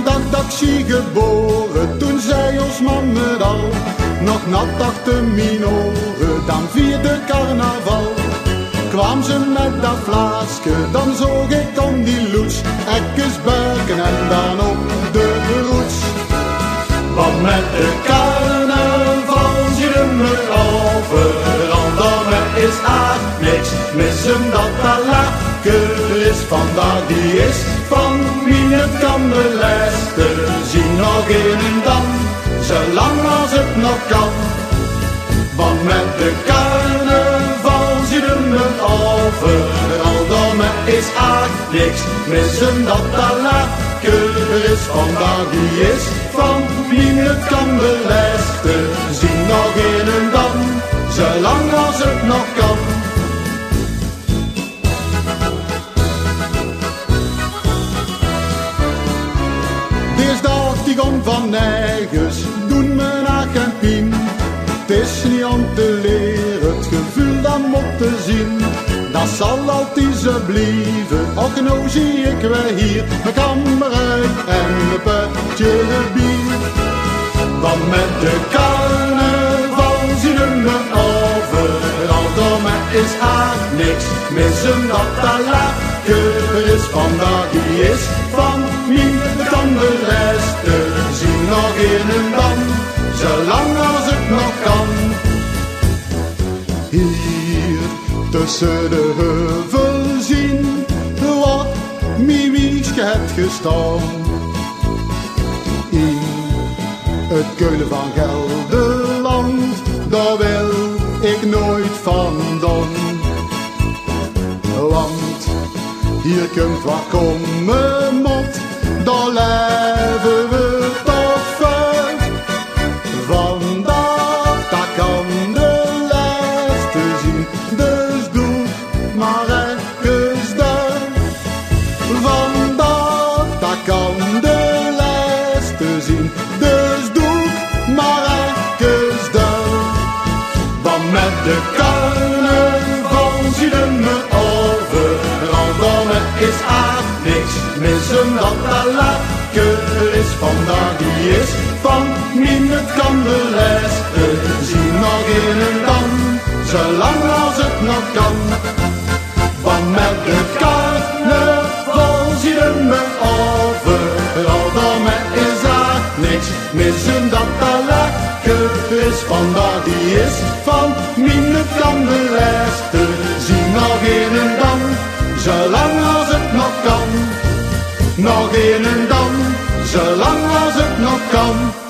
dag dat ik zie geboren, toen zei ons man het al. Nog nat achter mijn oren, dan vierde carnaval. Kwam ze met dat flaske, dan zoog ik om die loets. Ekkes buiken en dan op de roets. Want met de carnaval zie je me overal. Dan is niks missen dat dat lekker is. Vandaag die is van wie het kan de lijsten zien. Nog een en dan, zolang als het nog kan. Want met de carnaval zie je me overal. Dan is niks missen dat dat lekker is. Vandaag die is van wie het kan de lijsten zien. Nog een en dan, zolang als het nog kan. Dinsdag die komt van nergens, doen me naar geen pien. Het is niet om te leren, het gevoel dat moet te zien. Dat zal altijd zo blijven, ook nou zie ik weer hier mijn kameruit en mijn putje bier. Want met de carnaval zie je me overal. Door me is niks missen dat dat lekker is. Vandaag die is van wie kan de resten zien. Nog een en dan, zolang als het nog kan. Hier tussen de heuvel zien wat mijn wiegje hebt gestaan. In het Keulen van Gelderland, daar wil ik nooit vandaan. Want hier komt wat komen moet, daar leven we toch ver. Vandaag, dat kan de laatste zien, dus doe maar even daar. Vandaag, dat kan de laatste zien, dus doe maar even daar. Want met de carnaval zie je me overal. Dan is niks missen dat dat lekker is. Vandaag die is van wie het kan de lijsten zien. Nog een en dan, zolang als het nog kan. Want met de carnaval zie je me overal. Dan is niks missen dat dat lekker is. Vandaag die is van wie het kan de lijsten zien. Nog een en dan, zolang als het nog kan. Nog een en dan, zolang als het nog kan.